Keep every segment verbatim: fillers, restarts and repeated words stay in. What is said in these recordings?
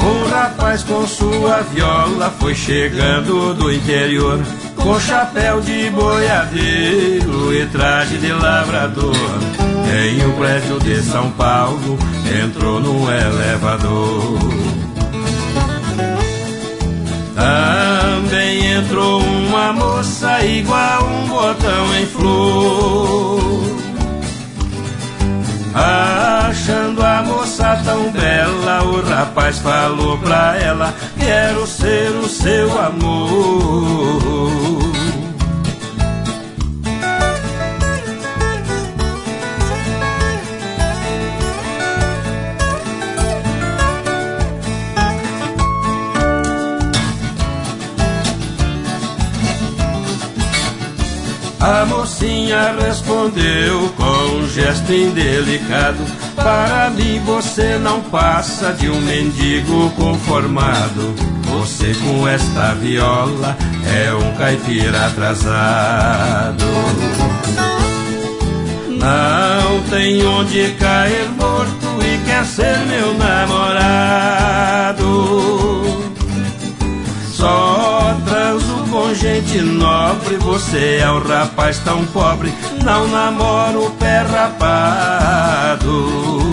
Um rapaz com sua viola foi chegando do interior, com chapéu de boiadeiro e traje de lavrador. Em um prédio de São Paulo entrou num elevador. Também entrou uma moça igual um botão em flor. Achando a moça tão bela, o rapaz falou pra ela: quero ser o seu amor. A mocinha respondeu com um gesto indelicado: para mim você não passa de um mendigo conformado. Você com esta viola é um caipira atrasado. Não tem onde cair morto e quer ser meu namorado. Só transo com gente nobre, você é um rapaz tão pobre, não namoro o pé rapado.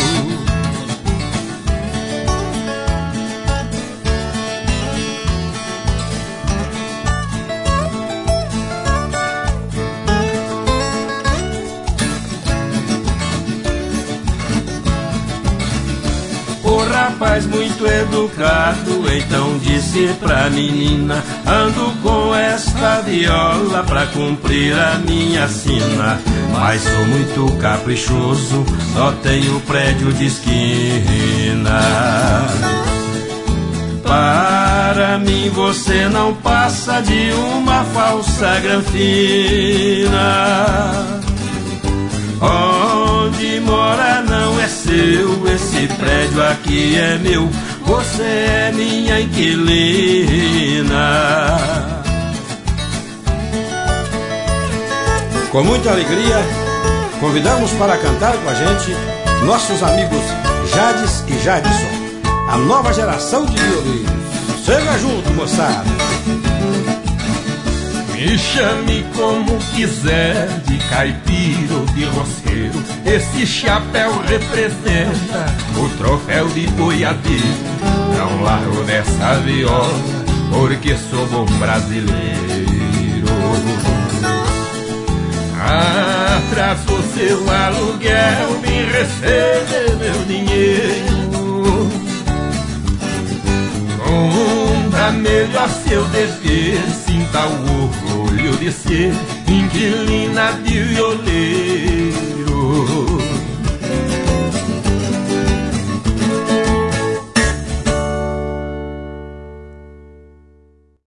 O rapaz muito educado então disse pra menina: ando com esta viola pra cumprir a minha sina, mas sou muito caprichoso, só tenho prédio de esquina. Para mim você não passa de uma falsa granfina. Onde mora não é seu, esse prédio aqui é meu, você é minha inquilina. Com muita alegria, convidamos para cantar com a gente nossos amigos Jades e Jadson, a nova geração de violinos. Chega junto, moçada! Me chame como quiser, de caipira ou de roceiro, esse chapéu representa o troféu de boiadeiro. Não largo dessa viola, porque sou bom brasileiro. Atraso seu aluguel, me recebe meu dinheiro. Cumpra melhor seu dever, sinta o orgulho de ser inquilina de violeiro.